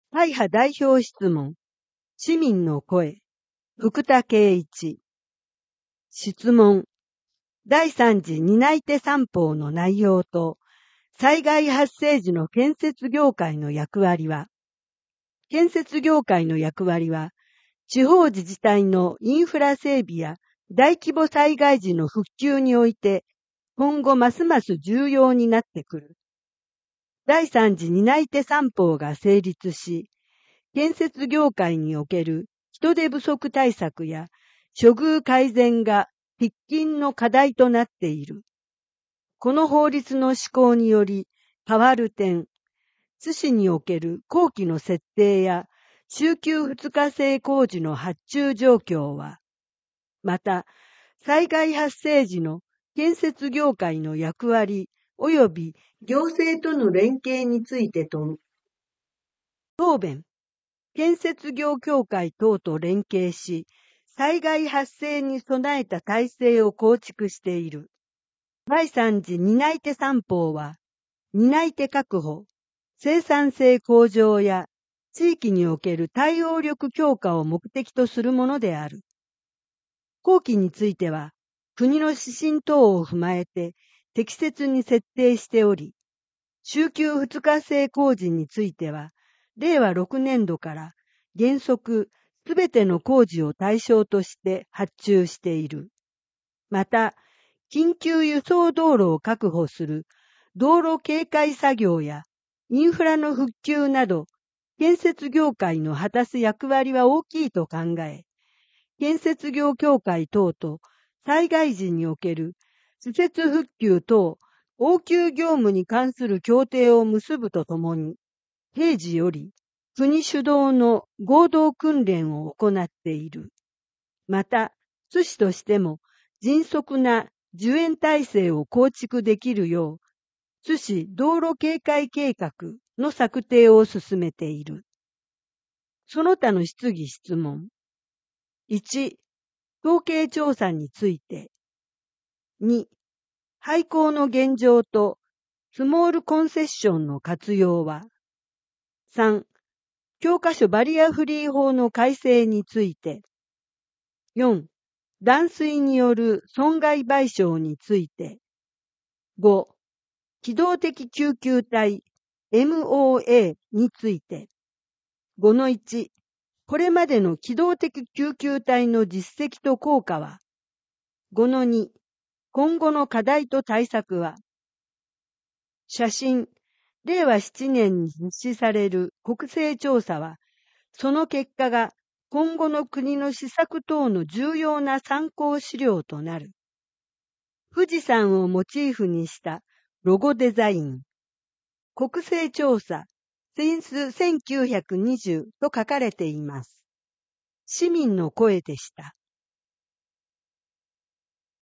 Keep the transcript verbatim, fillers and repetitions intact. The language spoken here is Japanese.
会派代表質問、市民の声、福田圭一。質問、第三次担い手三法の内容と、災害発生時の建設業界の役割は、建設業界の役割は、地方自治体のインフラ整備や大規模災害時の復旧において、今後ますます重要になってくる。第三次担い手三法が成立し、建設業界における人手不足対策や処遇改善が喫緊の課題となっている。この法律の施行により変わる点、津市における工期の設定や週休二日制工事の発注状況は、また災害発生時の建設業界の役割及び行政との連携についてと答弁、建設業協会等と連携し、災害発生に備えた体制を構築している。第三次担い手三法は、担い手確保、生産性向上や地域における対応力強化を目的とするものである。工期については、国の指針等を踏まえて適切に設定しており、週休二日制工事については、れいわろくねんどから原則すべての工事を対象として発注している。また、緊急輸送道路を確保する道路警戒作業やインフラの復旧など、建設業界の果たす役割は大きいと考え、建設業協会等と災害時における施設復旧等応急業務に関する協定を結ぶとともに、平時より国主導の合同訓練を行っている。また、津市としても迅速な受援体制を構築できるよう、津市道路警戒計画の策定を進めている。その他の質疑質問。いち、統計調査について。に、廃校の現状とスモールコンセッションの活用は。さん、教科書バリアフリー法の改正について。よん、断水による損害賠償について。ご、機動的救急隊 エムオーエー について。ごのいち、これまでの機動的救急隊の実績と効果は。ごのに、今後の課題と対策は。写真、れいわななねんに実施される国勢調査は、その結果が今後の国の施策等の重要な参考資料となる。富士山をモチーフにしたロゴデザイン。国勢調査、シンスせんきゅうひゃくにじゅうと書かれています。市民の声でした。